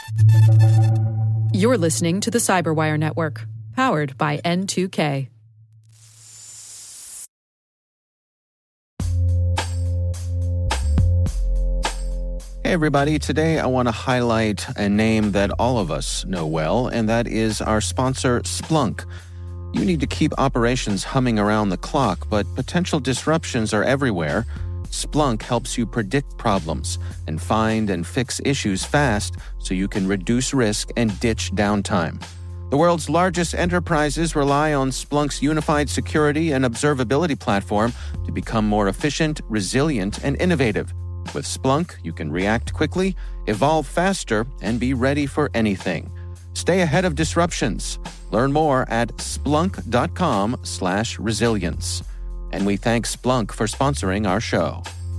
You're listening to the Cyberwire Network, powered by N2K. Hey everybody, today I want to highlight a name that all of us know well, and that is our sponsor, Splunk. You need to keep operations humming around the clock, but potential disruptions are everywhere. Splunk helps you predict problems and find and fix issues fast so you can reduce risk and ditch downtime. The world's largest enterprises rely on Splunk's unified security and observability platform to become more efficient, resilient, and innovative. With Splunk, you can react quickly, evolve faster, and be ready for anything. Stay ahead of disruptions. Learn more at splunk.com/resilience. And we thank Splunk for sponsoring our show.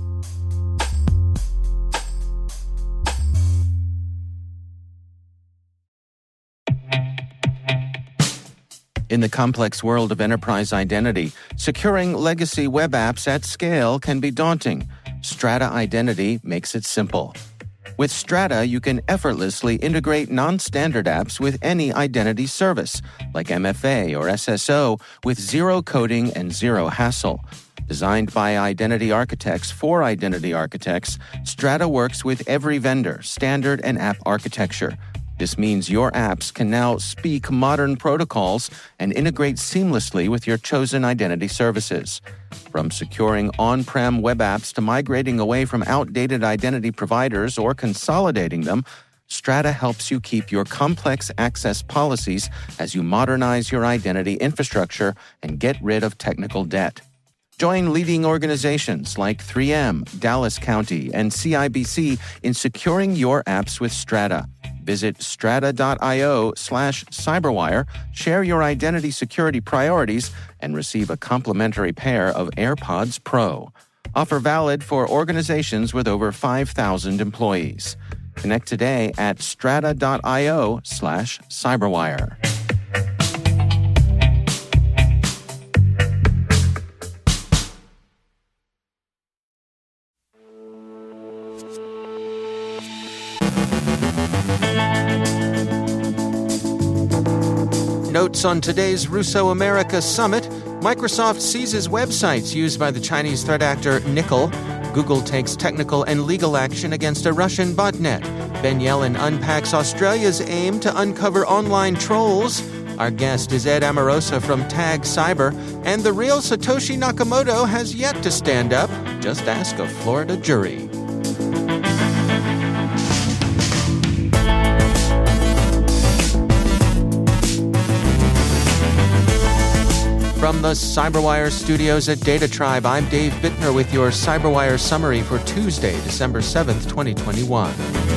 In the complex world of enterprise identity, securing legacy web apps at scale can be daunting. Strata Identity makes it simple. With Strata, you can effortlessly integrate non-standard apps with any identity service, like MFA or SSO, with zero coding and zero hassle. Designed by identity architects for identity architects, Strata works with every vendor, standard, and app architecture. This means your apps can now speak modern protocols and integrate seamlessly with your chosen identity services. From securing on-prem web apps to migrating away from outdated identity providers or consolidating them, Strata helps you keep your complex access policies as you modernize your identity infrastructure and get rid of technical debt. Join leading organizations like 3M, Dallas County, and CIBC in securing your apps with Strata. Visit strata.io/cyberwire, share your identity security priorities, and receive a complimentary pair of AirPods Pro. Offer valid for organizations with over 5,000 employees. Connect today at strata.io/cyberwire. Notes on today's Russo America Summit. Microsoft seizes websites used by the Chinese threat actor Nickel. Google takes technical and legal action against a Russian botnet. Ben Yellen unpacks Australia's aim to uncover online trolls. Our guest is Ed Amorosa from Tag Cyber. And the real Satoshi Nakamoto has yet to stand up. Just ask a Florida jury. From the Cyberwire studios at Data Tribe, I'm Dave Bittner with your Cyberwire summary for Tuesday, December 7th, 2021.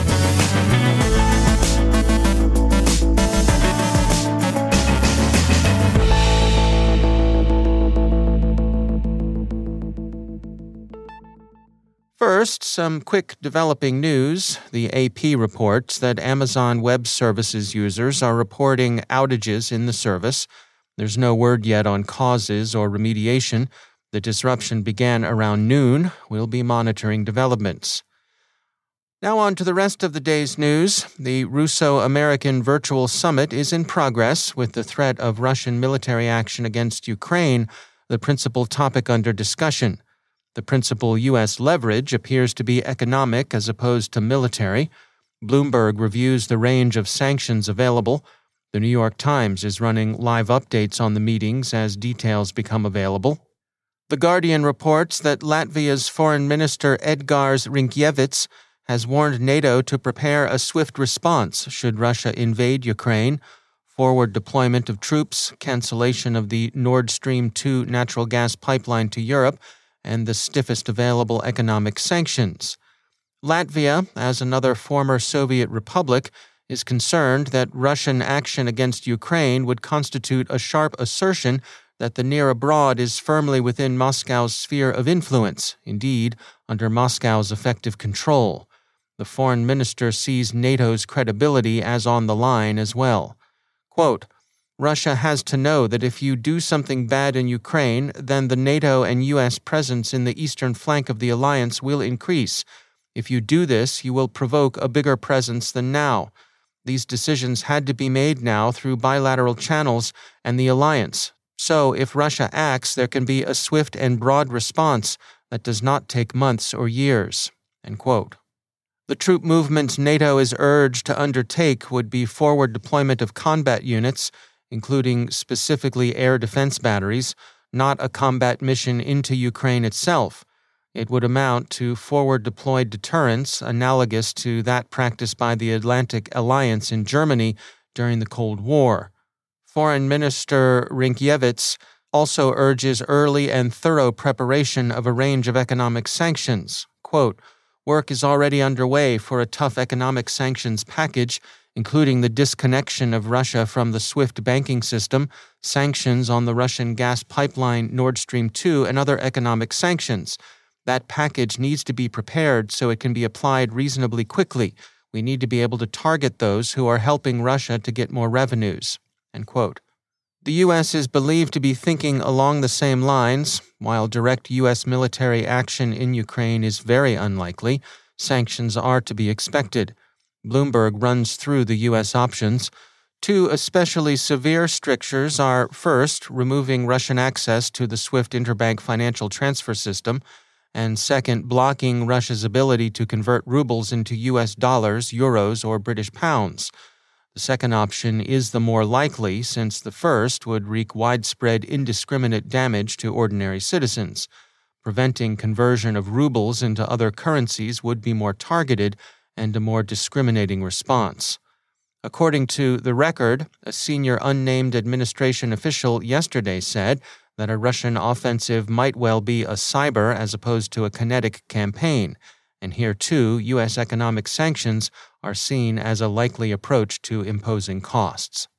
First, some quick developing news. The AP reports that Amazon Web Services users are reporting outages in the service. There's no word yet on causes or remediation. The disruption began around noon. We'll be monitoring developments. Now on to the rest of the day's news. The Russo-American Virtual Summit is in progress, with the threat of Russian military action against Ukraine the principal topic under discussion. The principal U.S. leverage appears to be economic as opposed to military. Bloomberg reviews the range of sanctions available. The New York Times is running live updates on the meetings as details become available. The Guardian reports that Latvia's Foreign Minister Edgars Rinkēvičs has warned NATO to prepare a swift response should Russia invade Ukraine, forward deployment of troops, cancellation of the Nord Stream 2 natural gas pipeline to Europe, and the stiffest available economic sanctions. Latvia, as another former Soviet republic, is concerned that Russian action against Ukraine would constitute a sharp assertion that the near abroad is firmly within Moscow's sphere of influence, indeed, under Moscow's effective control. The foreign minister sees NATO's credibility as on the line as well. Quote, Russia has to know that if you do something bad in Ukraine, then the NATO and U.S. presence in the eastern flank of the alliance will increase. If you do this, you will provoke a bigger presence than now. These decisions had to be made now through bilateral channels and the alliance. So if Russia acts, there can be a swift and broad response that does not take months or years." End quote. The troop movements NATO is urged to undertake would be forward deployment of combat units, including specifically air defense batteries, not a combat mission into Ukraine itself. It would amount to forward deployed deterrence analogous to that practiced by the Atlantic Alliance in Germany during the Cold War. Foreign Minister Rinkiewicz also urges early and thorough preparation of a range of economic sanctions. Quote, "Work is already underway for a tough economic sanctions package, including the disconnection of Russia from the SWIFT banking system, sanctions on the Russian gas pipeline Nord Stream 2, and other economic sanctions. That package needs to be prepared so it can be applied reasonably quickly. We need to be able to target those who are helping Russia to get more revenues." End quote. The U.S. is believed to be thinking along the same lines. While direct U.S. military action in Ukraine is very unlikely, sanctions are to be expected. Bloomberg runs through the U.S. options. Two especially severe strictures are, first, removing Russian access to the SWIFT interbank financial transfer system, and second, blocking Russia's ability to convert rubles into U.S. dollars, euros, or British pounds. The second option is the more likely, since the first would wreak widespread indiscriminate damage to ordinary citizens. Preventing conversion of rubles into other currencies would be more targeted and a more discriminating response. According to The Record, a senior unnamed administration official yesterday said that a Russian offensive might well be a cyber as opposed to a kinetic campaign, and here too, U.S. economic sanctions are seen as a likely approach to imposing costs.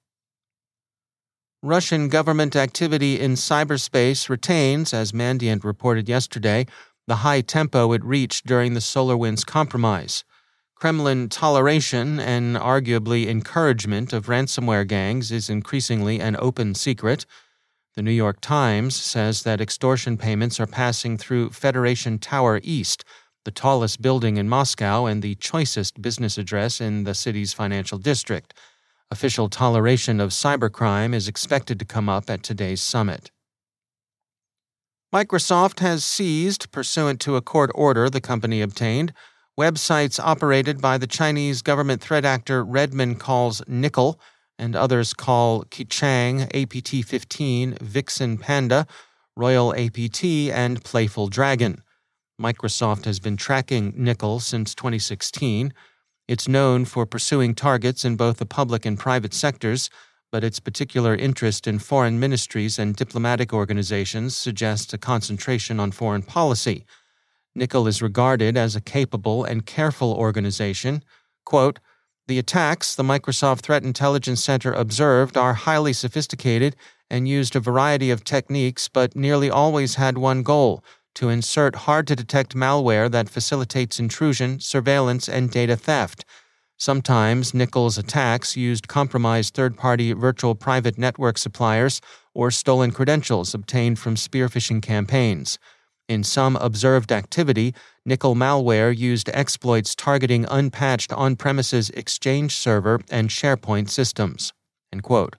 Russian government activity in cyberspace retains, as Mandiant reported yesterday, the high tempo it reached during the SolarWinds compromise. Kremlin toleration and arguably encouragement of ransomware gangs is increasingly an open secret. The New York Times says that extortion payments are passing through Federation Tower East, the tallest building in Moscow and the choicest business address in the city's financial district. Official toleration of cybercrime is expected to come up at today's summit. Microsoft has seized, pursuant to a court order the company obtained, websites operated by the Chinese government threat actor Redmond calls Nickel and others call Kichang, APT-15, Vixen Panda, Royal APT, and Playful Dragon. Microsoft has been tracking Nickel since 2016. It's known for pursuing targets in both the public and private sectors, but its particular interest in foreign ministries and diplomatic organizations suggests a concentration on foreign policy. Nickel is regarded as a capable and careful organization. Quote, "The attacks the Microsoft Threat Intelligence Center observed are highly sophisticated and used a variety of techniques, but nearly always had one goal: to insert hard-to-detect malware that facilitates intrusion, surveillance, and data theft. Sometimes Nickel's attacks used compromised third-party virtual private network suppliers or stolen credentials obtained from spear phishing campaigns. In some observed activity, Nickel malware used exploits targeting unpatched on-premises Exchange server and SharePoint systems." End quote.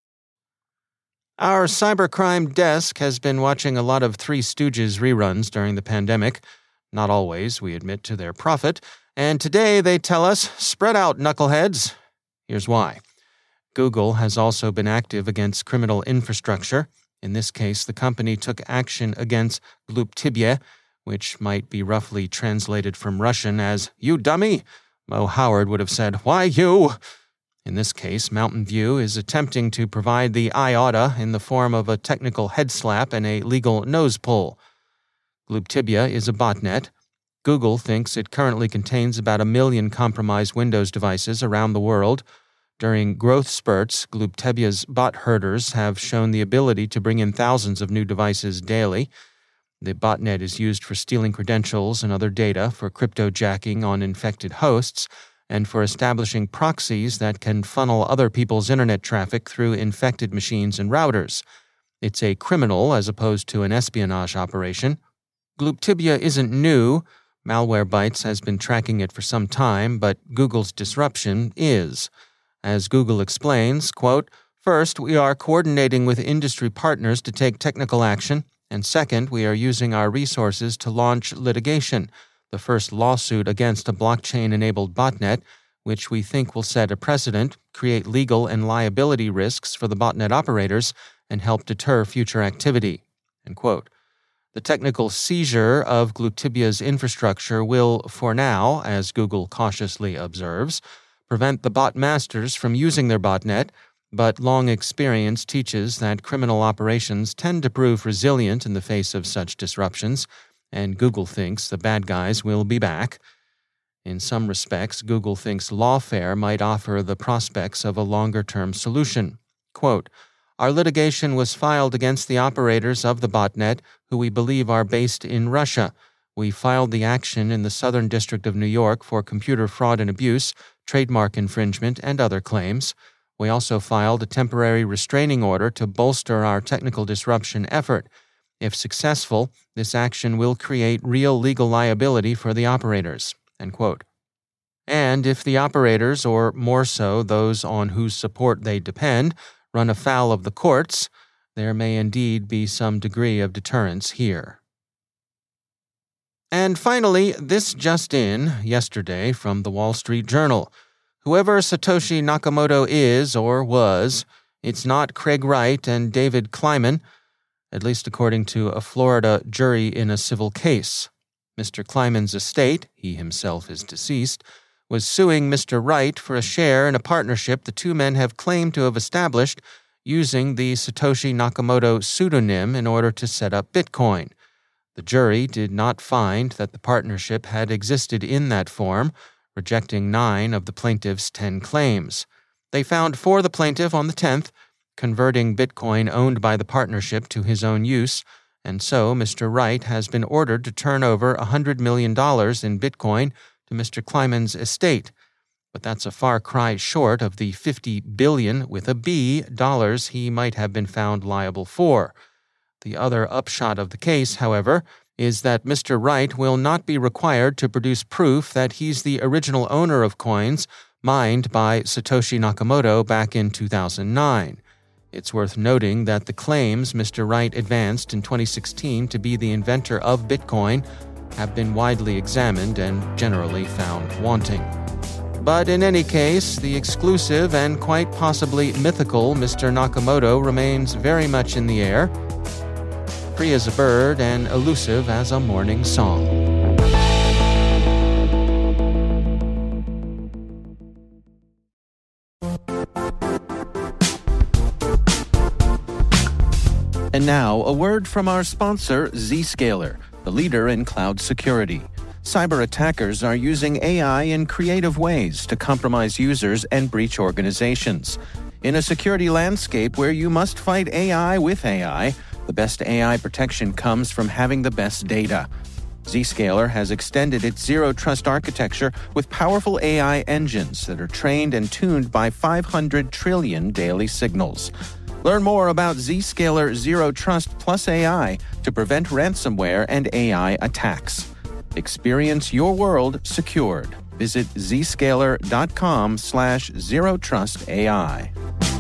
Our cybercrime desk has been watching a lot of Three Stooges reruns during the pandemic. Not always, we admit, to their profit. And today they tell us, spread out, knuckleheads. Here's why. Google has also been active against criminal infrastructure. In this case, the company took action against Gluptibia, which might be roughly translated from Russian as, "You dummy." Mo Howard would have said, "Why you?" In this case, Mountain View is attempting to provide the IOTA in the form of a technical head slap and a legal nose pull. Gluptibia is a botnet. Google thinks it currently contains about 1 million compromised Windows devices around the world. During growth spurts, Gluptibia's bot herders have shown the ability to bring in thousands of new devices daily. The botnet is used for stealing credentials and other data, for cryptojacking on infected hosts, and for establishing proxies that can funnel other people's internet traffic through infected machines and routers. It's a criminal as opposed to an espionage operation. Gluptibia isn't new. Malwarebytes has been tracking it for some time, but Google's disruption is. As Google explains, quote, "First, we are coordinating with industry partners to take technical action, and second, we are using our resources to launch litigation, the first lawsuit against a blockchain-enabled botnet, which we think will set a precedent, create legal and liability risks for the botnet operators, and help deter future activity." End quote. The technical seizure of Glutibia's infrastructure will, for now, as Google cautiously observes, prevent the bot masters from using their botnet, but long experience teaches that criminal operations tend to prove resilient in the face of such disruptions, and Google thinks the bad guys will be back. In some respects, Google thinks Lawfare might offer the prospects of a longer-term solution. Quote, "Our litigation was filed against the operators of the botnet, who we believe are based in Russia. We filed the action in the Southern District of New York for computer fraud and abuse, trademark infringement, and other claims. We also filed a temporary restraining order to bolster our technical disruption effort. If successful, this action will create real legal liability for the operators." End quote. And if the operators, or more so those on whose support they depend, run afoul of the courts, there may indeed be some degree of deterrence here. And finally, this just in, yesterday from the Wall Street Journal. Whoever Satoshi Nakamoto is or was, it's not Craig Wright and David Kleiman, at least according to a Florida jury in a civil case. Mr. Kleiman's estate, he himself is deceased, was suing Mr. Wright for a share in a partnership the two men have claimed to have established using the Satoshi Nakamoto pseudonym in order to set up Bitcoin. The jury did not find that the partnership had existed in that form, rejecting 9 of the plaintiff's 10 claims. They found for the plaintiff on the 10th, converting Bitcoin owned by the partnership to his own use, and so Mr. Wright has been ordered to turn over $100 million in Bitcoin to Mr. Kleiman's estate. But that's a far cry short of the $50 billion with a B dollars he might have been found liable for. The other upshot of the case, however, is that Mr. Wright will not be required to produce proof that he's the original owner of coins mined by Satoshi Nakamoto back in 2009. It's worth noting that the claims Mr. Wright advanced in 2016 to be the inventor of Bitcoin have been widely examined and generally found wanting. But in any case, the exclusive and quite possibly mythical Mr. Nakamoto remains very much in the air, free as a bird and elusive as a morning song. And now, a word from our sponsor, Zscaler, the leader in cloud security. Cyber attackers are using AI in creative ways to compromise users and breach organizations. In a security landscape where you must fight AI with AI, the best AI protection comes from having the best data. Zscaler has extended its zero-trust architecture with powerful AI engines that are trained and tuned by 500 trillion daily signals. Learn more about Zscaler Zero Trust Plus AI to prevent ransomware and AI attacks. Experience your world secured. Visit zscaler.com/zerotrustai.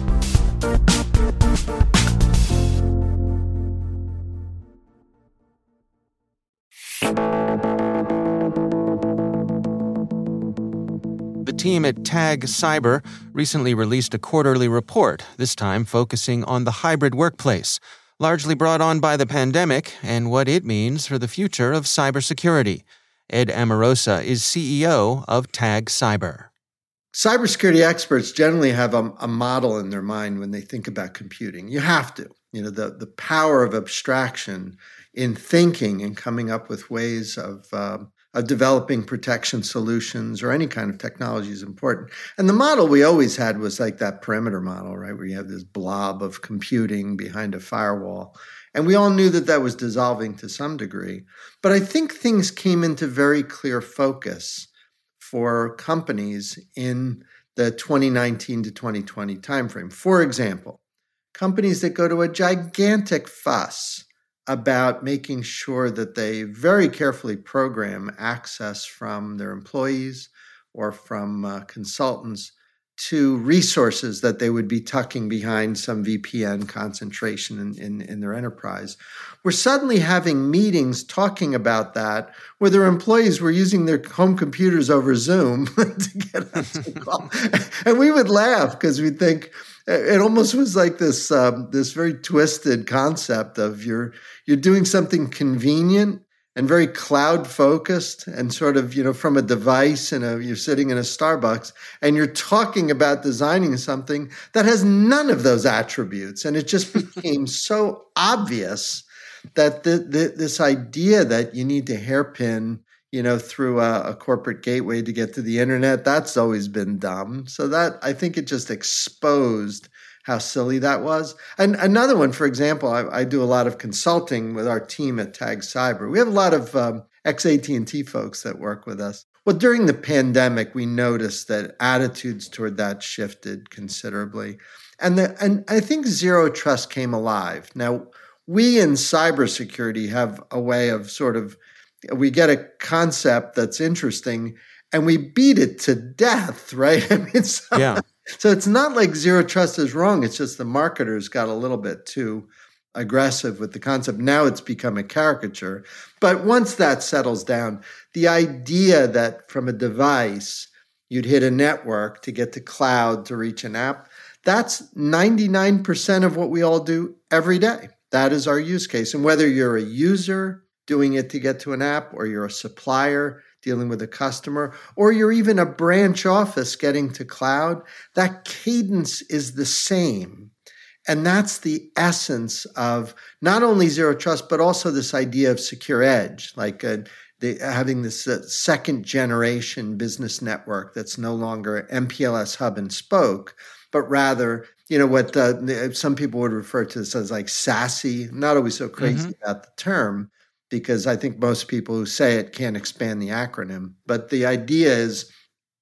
The team at Tag Cyber recently released a quarterly report, this time focusing on the hybrid workplace, largely brought on by the pandemic and what it means for the future of cybersecurity. Ed Amorosa is CEO of Tag Cyber. Cybersecurity experts generally have a model in their mind when they think about computing. You have to. The power of abstraction in thinking and coming up with ways of developing protection solutions or any kind of technology is important. And the model we always had was like that perimeter model, right, where you have this blob of computing behind a firewall. And we all knew that that was dissolving to some degree. But I think things came into very clear focus for companies in the 2019 to 2020 timeframe. For example, companies that go to a gigantic fuss about making sure that they very carefully program access from their employees or from consultants to resources that they would be tucking behind some VPN concentration in their enterprise, were suddenly having meetings talking about that, where their employees were using their home computers over Zoom to get us to call. And we would laugh because we'd think it almost was like this very twisted concept of you're doing something convenient and very cloud focused and sort of, from a device and you're sitting in a Starbucks and you're talking about designing something that has none of those attributes. And it just became so obvious that this idea that you need to hairpin, through a corporate gateway to get to the internet, that's always been dumb. So that, I think it just exposed how silly that was. And another one, for example, I do a lot of consulting with our team at Tag Cyber. We have a lot of ex-AT&T folks that work with us. Well, during the pandemic, we noticed that attitudes toward that shifted considerably. And I think Zero Trust came alive. Now, we in cybersecurity have a way of we get a concept that's interesting and we beat it to death, right? So it's not like Zero Trust is wrong. It's just the marketers got a little bit too aggressive with the concept. Now it's become a caricature. But once that settles down, the idea that from a device, you'd hit a network to get to cloud to reach an app, that's 99% of what we all do every day. That is our use case. And whether you're a user doing it to get to an app, or you're a supplier dealing with a customer, or you're even a branch office getting to cloud, that cadence is the same. And that's the essence of not only Zero Trust, but also this idea of secure edge, like having this second generation business network that's no longer MPLS hub and spoke, but rather, what some people would refer to this as like SASE. I'm not always so crazy about the term, because I think most people who say it can't expand the acronym. But the idea is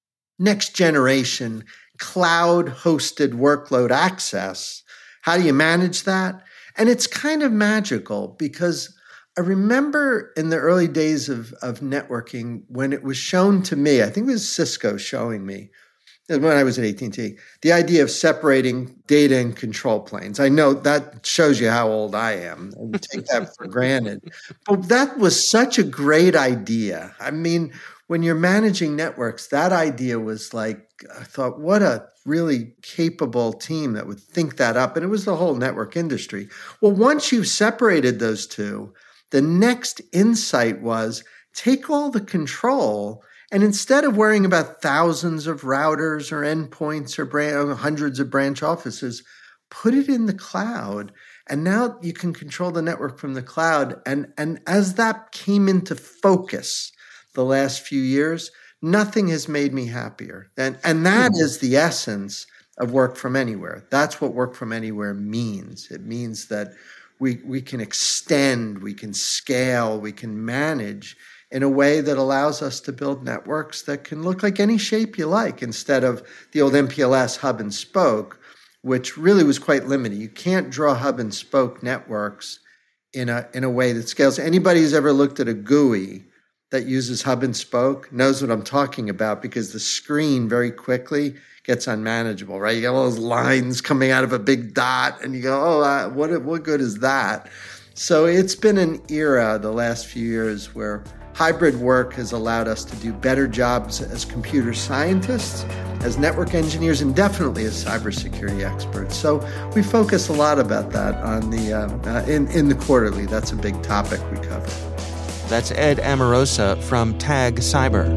next generation cloud-hosted workload access. How do you manage that? And it's kind of magical, because I remember in the early days of networking when it was shown to me, I think it was Cisco showing me, when I was at AT&T, the idea of separating data and control planes. I know that shows you how old I am. I take that for granted. But that was such a great idea. I mean, when you're managing networks, that idea was like, I thought, what a really capable team that would think that up. And it was the whole network industry. Well, once you've separated those two, the next insight was take all the control. And instead of worrying about thousands of routers or endpoints or hundreds of branch offices, put it in the cloud. And now you can control the network from the cloud. And as that came into focus the last few years, nothing has made me happier. And that is the essence of work from anywhere. That's what work from anywhere means. It means that we can extend, we can scale, we can manage in a way that allows us to build networks that can look like any shape you like, instead of the old MPLS hub and spoke, which really was quite limited. You can't draw hub and spoke networks in a way that scales. Anybody who's ever looked at a GUI that uses hub and spoke knows what I'm talking about, because the screen very quickly gets unmanageable, right? You got all those lines coming out of a big dot and you go, what good is that? So it's been an era the last few years where hybrid work has allowed us to do better jobs as computer scientists, as network engineers, and definitely as cybersecurity experts. So we focus a lot about that on in the quarterly. That's a big topic we cover. That's Ed Amorosa from Tag Cyber.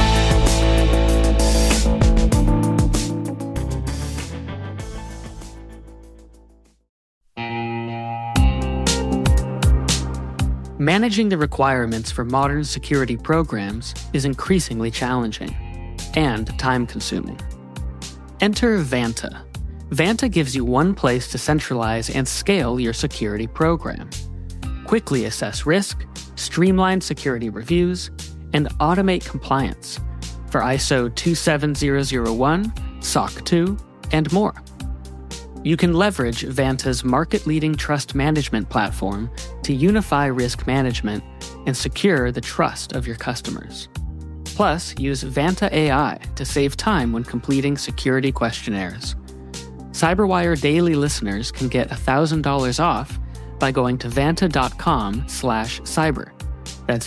Managing the requirements for modern security programs is increasingly challenging and time-consuming. Enter Vanta. Vanta gives you one place to centralize and scale your security program. Quickly assess risk, streamline security reviews, and automate compliance for ISO 27001, SOC 2, and more. You can leverage Vanta's market-leading trust management platform to unify risk management and secure the trust of your customers. Plus, use Vanta AI to save time when completing security questionnaires. CyberWire Daily listeners can get $1,000 off by going to vanta.com/cyber. That's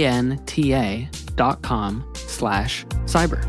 VANTA.com/cyber.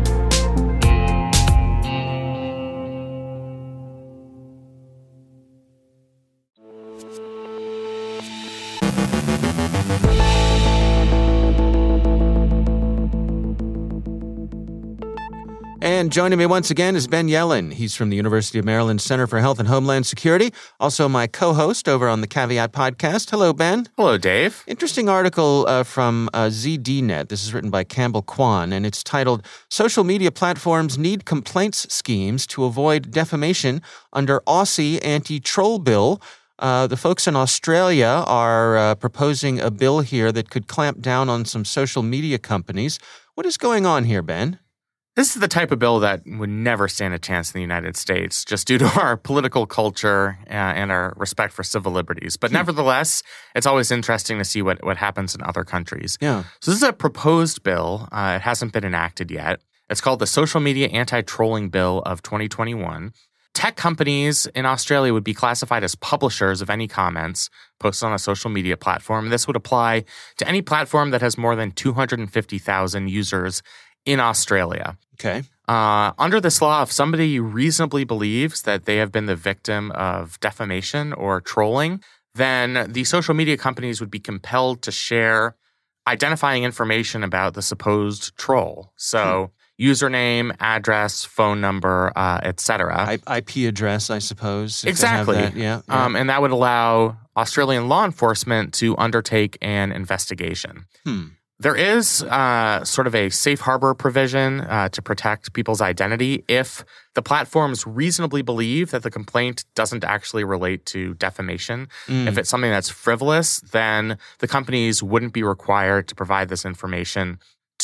And joining me once again is Ben Yelin. He's from the University of Maryland Center for Health and Homeland Security, also my co-host over on the Caveat podcast. Hello, Ben. Hello, Dave. Interesting article from ZDNet. This is written by Campbell Kwan, and it's titled, Social Media Platforms Need Complaints Schemes to Avoid Defamation Under Aussie Anti-Troll Bill. The folks in Australia are proposing a bill here that could clamp down on some social media companies. What is going on here, Ben? This is the type of bill that would never stand a chance in the United States, just due to our political culture and our respect for civil liberties. But nevertheless, it's always interesting to see what happens in other countries. Yeah. So this is a proposed bill. It hasn't been enacted yet. It's called the Social Media Anti-Trolling Bill of 2021. Tech companies in Australia would be classified as publishers of any comments posted on a social media platform. This would apply to any platform that has more than 250,000 users in Australia. Okay. Under this law, if somebody reasonably believes that they have been the victim of defamation or trolling, then the social media companies would be compelled to share identifying information about the supposed troll. So username, address, phone number, etc. IP address, I suppose. Exactly. Yeah. And that would allow Australian law enforcement to undertake an investigation. There is sort of a safe harbor provision to protect people's identity if the platforms reasonably believe that the complaint doesn't actually relate to defamation. If it's something that's frivolous, then the companies wouldn't be required to provide this information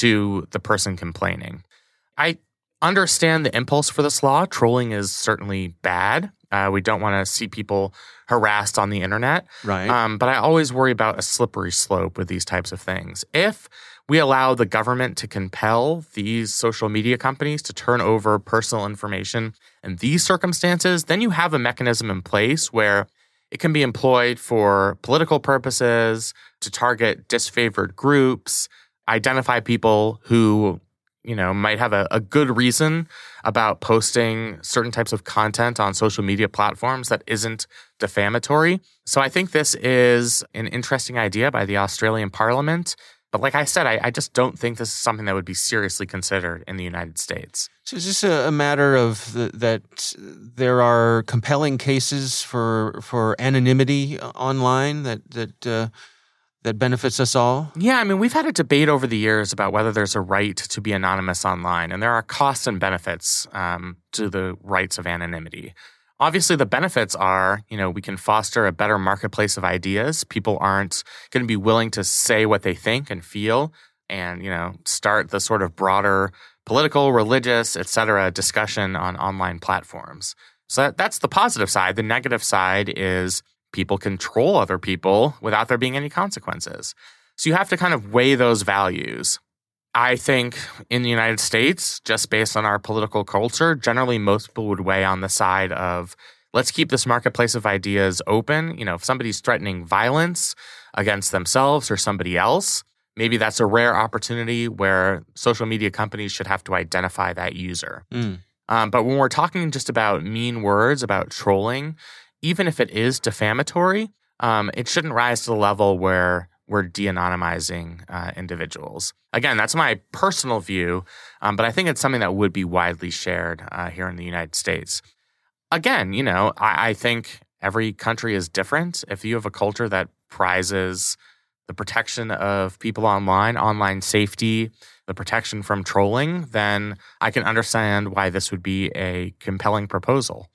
to the person complaining. I understand the impulse for this law. Trolling is certainly bad. We don't want to see people harassed on the internet. Right. But I always worry about a slippery slope with these types of things. If we allow the government to compel these social media companies to turn over personal information in these circumstances, then you have a mechanism in place where it can be employed for political purposes, to target disfavored groups, identify people who might have a good reason about posting certain types of content on social media platforms that isn't defamatory. So I think this is an interesting idea by the Australian Parliament. But like I said, I just don't think this is something that would be seriously considered in the United States. So is this a matter of that there are compelling cases for anonymity online that benefits us all? Yeah, I mean, we've had a debate over the years about whether there's a right to be anonymous online, and there are costs and benefits to the rights of anonymity. Obviously, the benefits are, we can foster a better marketplace of ideas. People aren't going to be willing to say what they think and feel and, start the sort of broader political, religious, etc. discussion on online platforms. So that's the positive side. The negative side is people control other people without there being any consequences. So you have to kind of weigh those values. I think in the United States, just based on our political culture, generally most people would weigh on the side of let's keep this marketplace of ideas open. If somebody's threatening violence against themselves or somebody else, maybe that's a rare opportunity where social media companies should have to identify that user. But when we're talking just about mean words, about trolling, even if it is defamatory, it shouldn't rise to the level where we're de-anonymizing individuals. Again, that's my personal view, but I think it's something that would be widely shared here in the United States. Again, I think every country is different. If you have a culture that prizes the protection of people online safety, the protection from trolling, then I can understand why this would be a compelling proposal.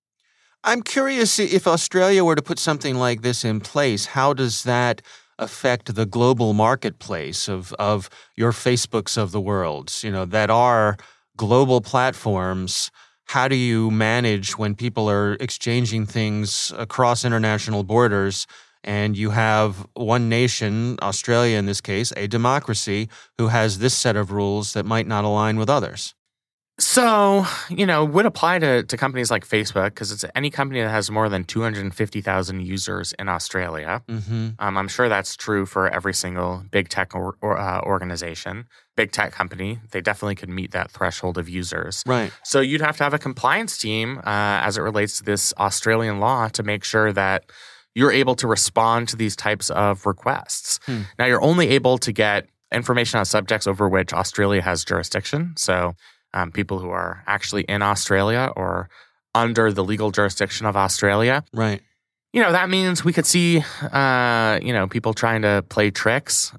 I'm curious if Australia were to put something like this in place, how does that affect the global marketplace of your Facebooks of the world, that are global platforms? How do you manage when people are exchanging things across international borders and you have one nation, Australia in this case, a democracy, who has this set of rules that might not align with others. So, would apply to companies like Facebook because it's any company that has more than 250,000 users in Australia. Mm-hmm. I'm sure that's true for every single big tech organization, big tech company. They definitely could meet that threshold of users. Right. So you'd have to have a compliance team as it relates to this Australian law to make sure that you're able to respond to these types of requests. Now, you're only able to get information on subjects over which Australia has jurisdiction. So people who are actually in Australia or under the legal jurisdiction of Australia. Right. That means we could see, people trying to play tricks,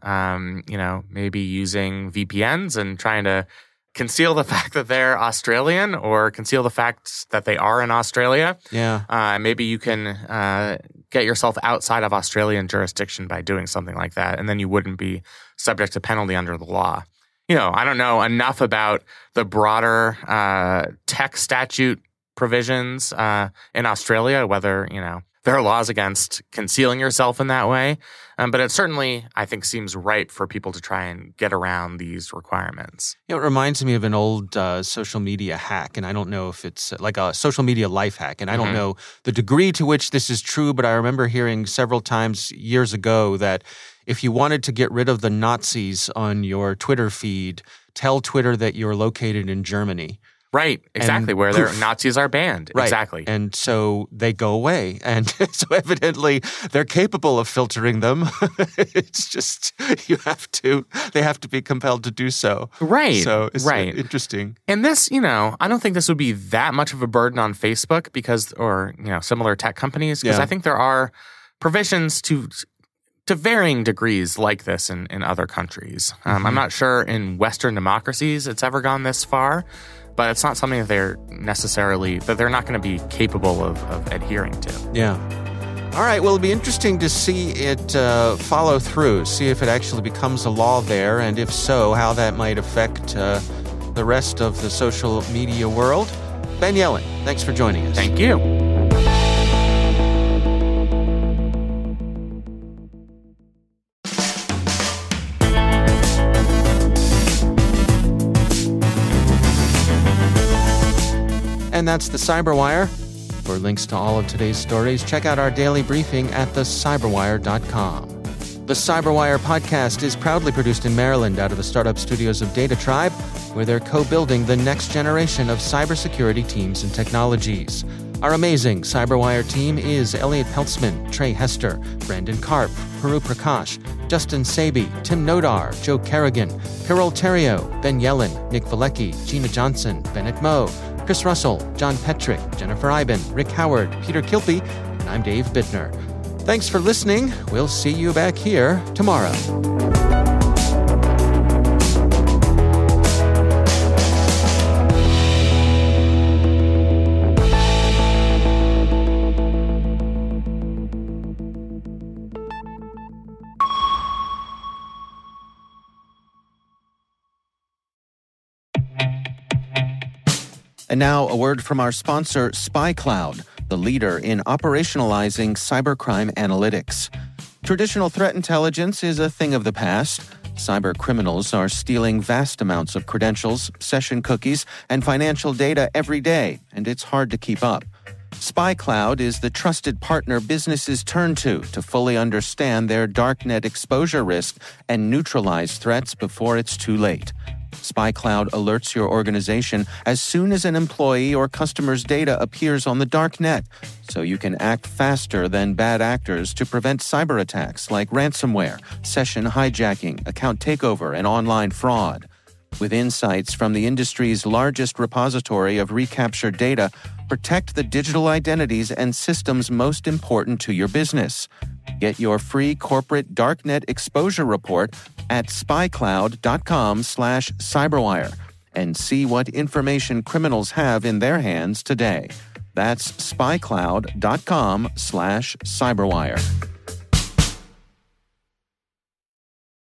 maybe using VPNs and trying to conceal the fact that they're Australian or conceal the fact that they are in Australia. Yeah. Maybe you can get yourself outside of Australian jurisdiction by doing something like that, and then you wouldn't be subject to penalty under the law. I don't know enough about the broader tech statute provisions in Australia, whether, there are laws against concealing yourself in that way. But it certainly, I think, seems ripe for people to try and get around these requirements. It reminds me of an old social media hack, and I don't know if it's like a social media life hack, and I don't know the degree to which this is true, but I remember hearing several times years ago that if you wanted to get rid of the Nazis on your Twitter feed, tell Twitter that you're located in Germany. Right, exactly, where their Nazis are banned. Right. Exactly. And so they go away. And so evidently they're capable of filtering them. It's just they have to be compelled to do so. Right. So it's right. interesting. And this, I don't think this would be that much of a burden on Facebook or similar tech companies, because I think there are provisions to varying degrees like this in other countries. I'm not sure in Western democracies it's ever gone this far, but it's not something that they're not going to be capable of adhering to. Yeah. All right. Well, it'll be interesting to see it follow through, see if it actually becomes a law there, and if so, how that might affect the rest of the social media world. Ben Yelin, thanks for joining us. Thank you. And that's the Cyberwire. For links to all of today's stories, check out our daily briefing at thecyberwire.com. The Cyberwire podcast is proudly produced in Maryland out of the startup studios of Data Tribe, where they're co-building the next generation of cybersecurity teams and technologies. Our amazing Cyberwire team is Elliot Peltzman, Trey Hester, Brandon Karp, Puru Prakash, Justin Sabi, Tim Nodar, Joe Kerrigan, Carol Terrio, Ben Yelin, Nick Valecki, Gina Johnson, Bennett Moe, Chris Russell, John Petrick, Jennifer Iben, Rick Howard, Peter Kilpie, and I'm Dave Bittner. Thanks for listening. We'll see you back here tomorrow. And now, a word from our sponsor, SpyCloud, the leader in operationalizing cybercrime analytics. Traditional threat intelligence is a thing of the past. Cyber criminals are stealing vast amounts of credentials, session cookies, and financial data every day, and it's hard to keep up. SpyCloud is the trusted partner businesses turn to fully understand their darknet exposure risk and neutralize threats before it's too late. SpyCloud alerts your organization as soon as an employee or customer's data appears on the dark net, so you can act faster than bad actors to prevent cyber attacks like ransomware, session hijacking, account takeover, and online fraud. With insights from the industry's largest repository of recaptured data, protect the digital identities and systems most important to your business. Get your free corporate darknet exposure report at spycloud.com/cyberwire and see what information criminals have in their hands today. That's spycloud.com/cyberwire.